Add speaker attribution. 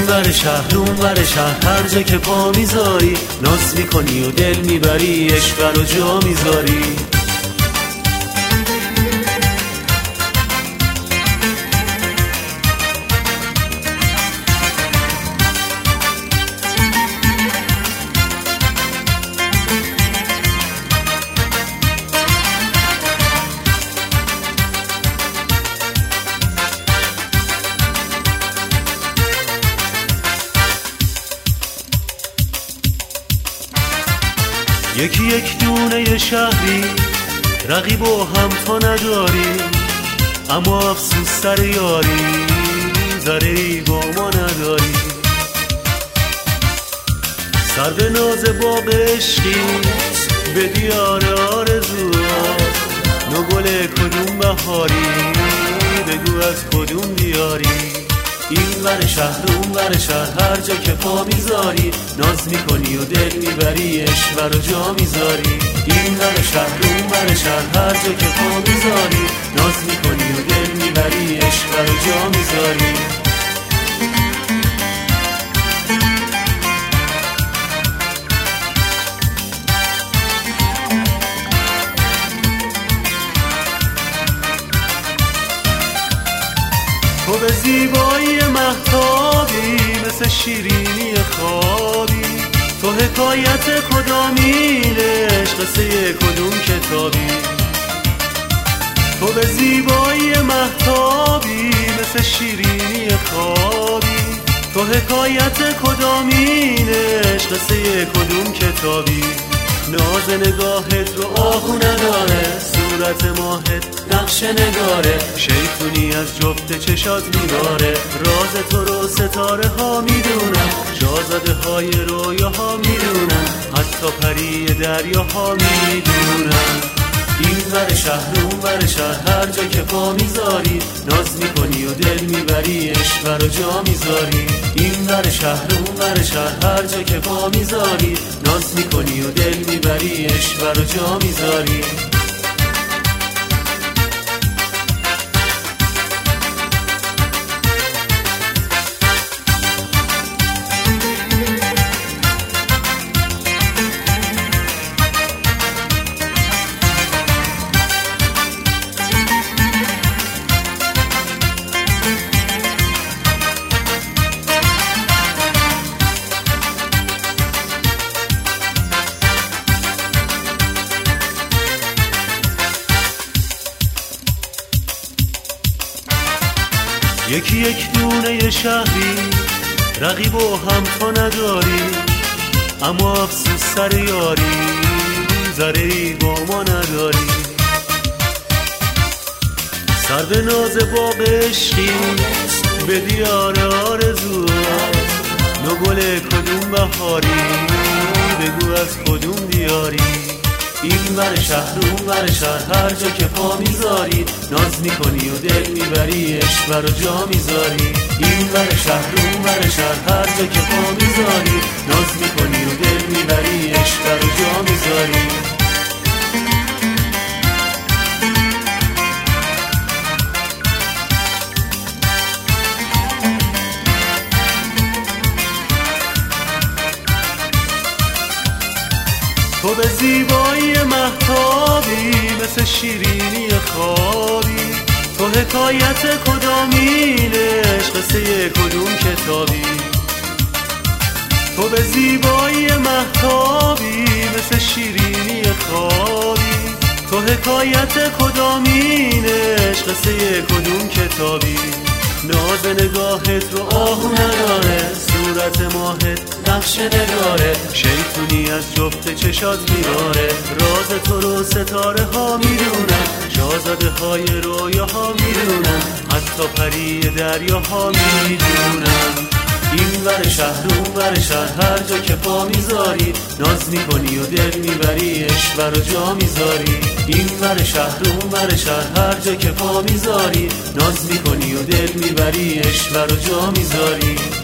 Speaker 1: ور شهر اون ور شهر، هر جا که پا میذاری ناز میکنی و دل میبری، عشق رو جا میذاری. یکی یک دونه شهری، رقیب و همتا نداری، اما افسوس سر یاری، ضرری با ما نداری. سر به ناز باغ عشقی به دیار آرزوات، نو گل کدوم بهاری، بگو از کدوم دیاری. این ور شهر اون ور شهر، هر جا که پا میذاری ناز میکنی و دل میبری، عشق رو جا میذاری. این ور شهر اون ور شهر، هر جا که پا میذاری ناز میکنی و دل میبری، عشق رو جا میذاری. تو به زیبایی مهتابی، مثل شیرینی خوابی، تو حکایت کدامین عشق، قصه کدوم کتابی. تو به زیبایی مهتابی، مثل شیرینی خوابی، تو حکایت کدامین عشق، قصه کدوم کتابی. ناز نگاهت رو آهو نداره، صورت ماهت نقش نگاره، شیطونی از جفت چشات میباره. راز تو رو ستاره ها میدونن، شاهزاده های رویاها میدونن، حتی پری دریاها میدونن. این ور شهر اون ور شهر، هر جا که پا میذاری ناز میکنی و دل میبری، عشق رو جا میذاری. این ور شهر اون ور شهر، هر جا که پا میذاری ناز میکنی و دل میبری، عشق رو جا میذاری. یکی یک دونه شهری، رقیب و همتا نداری، اما افسوس سر یاری، ضرری با ما نداری. سر به ناز باغ عشقی به دیار آرزوات، نو گل کدوم بهاری، بگو از کدوم دیاری. این ور شهر اون ور شهر، هر جا که پا میذاری ناز میکنی و دل میبری، عشق رو جا میذاری. این ور شهر اون ور شهر، هر جا که پا میذاری ناز میکنی و دل میبری، عشق رو جا میذاری. تو به زیبایی مهتابی، مثل شیرینی خوابی، تو حکایت کدامین عشق، قصه کدوم کتابی. تو به زیبایی مهتابی، مثل شیرینی خوابی، تو حکایت کدامین عشق، قصه کدوم کتابی. ناز نگاهت رو آهو نداره، صورت ماهت نقش نگاره، شیطونی از جفت چشات میباره. راز تو رو ستاره ها میدونن، شاهزاده های رویاها میدونن، حتی پری دریاها میدونن. این ور شهر اون ور شهر، هر جا که پا میذاری ناز میکنی و دل میبری، عشق رو جا میذاری. این ور شهر اون ور شهر، هر جا که پا میذاری ناز میکنی و دل میبری، عشق رو جا میذاری.